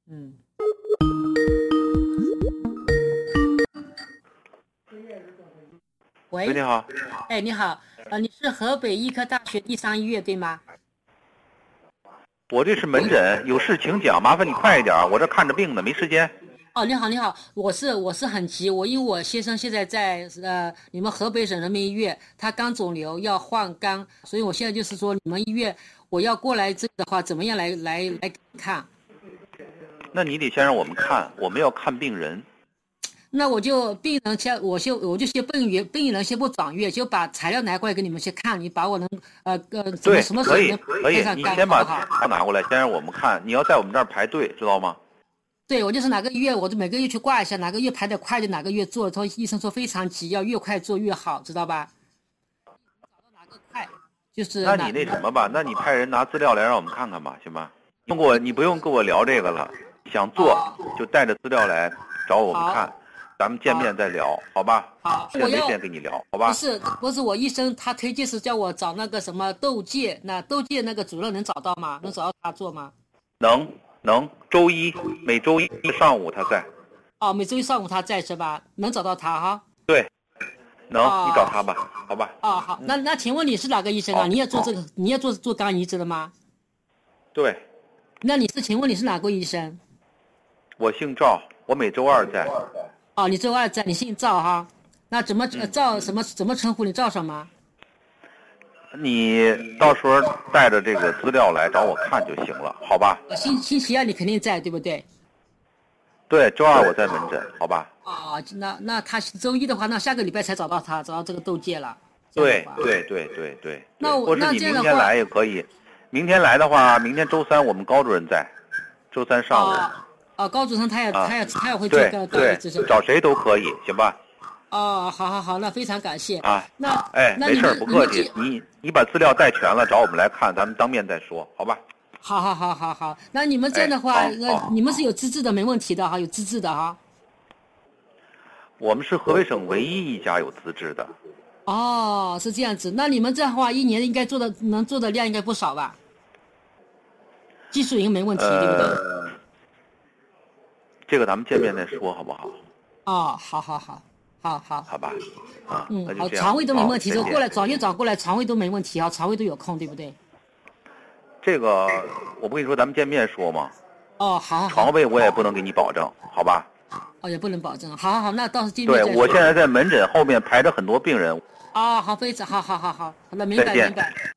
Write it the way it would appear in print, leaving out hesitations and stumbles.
嗯。喂， 喂，你好， 哎，你好，你是河北医科大学第三医院对吗？ 我这是门诊，有事请讲，麻烦你快一点，我这看着病呢，没时间。 哦，你好，你好，我是很急，因为我先生现在在你们河北省人民医院，他肝肿瘤要换肝，所以我现在就是说你们医院我要过来这个的话，怎么样来看？ 那你得先让我们看，我们要看病人。 那我就病人先，我就先病人先不转院，就把材料拿过来给你们先看，你把我能对， 什么时可以候能可以， 配上肝你先把好不好？ 材料拿过来，先让我们看。你要在我们这儿排队，知道吗？ 对，我就是哪个医院，我就每个月去挂一下，哪个月排得快就哪个月做。医生说非常急，要越快做越好，知道吧？找到哪个快，就是那你那什么吧，那你派人拿资料来让我们看看吧，行吧？你不用跟我聊这个了，想做就带着资料来找我们看，咱们见面再聊，好吧？ 好， 现在没时间跟你聊，好吧？ 不是，我医生他推荐是叫我找那个什么窦介，那窦介那个主任能找到吗？能找到他做吗？ 能，每周一上午他在。 哦，每周一上午他在是吧？能找到他哈？ 对，能，你找他吧，好吧？ 哦，好，那请问你是哪个医生啊？你也做这个，你也做肝移植的吗？ 对， 那请问你是哪个医生？ 我姓赵，我每周二在。 哦，你周二在，你姓赵哈？那怎么赵怎么称呼你？赵什么？ 你到时候带着这个资料来找我看就行了，好吧？ 星期二你肯定在，对不对？ 对，周二我在门诊，好吧？ 哦，那他周一的话，那下个礼拜才找到这个窦介了。 对。 那或是你这样的话明天来也可以，明天来的话，明天周三我们高主任在，周三上午。 高主任他也会做对，找谁都可以，行吧？ 哦，好，那非常感谢啊。 那没事，不客气。你把资料带全了，找我们来看，咱们当面再说，好吧？ 好。那你们这样的话，你们是有资质的，没问题的哈，有资质的哈。 我们是河北省唯一一家有资质的。 哦，是这样子。那你们这样的话，一年应该能做的量应该不少吧？技术应该没问题，对不对？ 这个咱们见面再说，好不好？ 哦，好， 好吧，啊， 好，床位都没问题，就过来转院转过来，床位都没问题啊，床位都有空，对不对？ 这个我不跟你说，咱们见面说吗？ 哦，好， 床位我也不能给你保证，好吧？ 哦，也不能保证，好，那到时候见面再说。 对，我现在在门诊后面排着很多病人。 哦，好，非常好，那明白。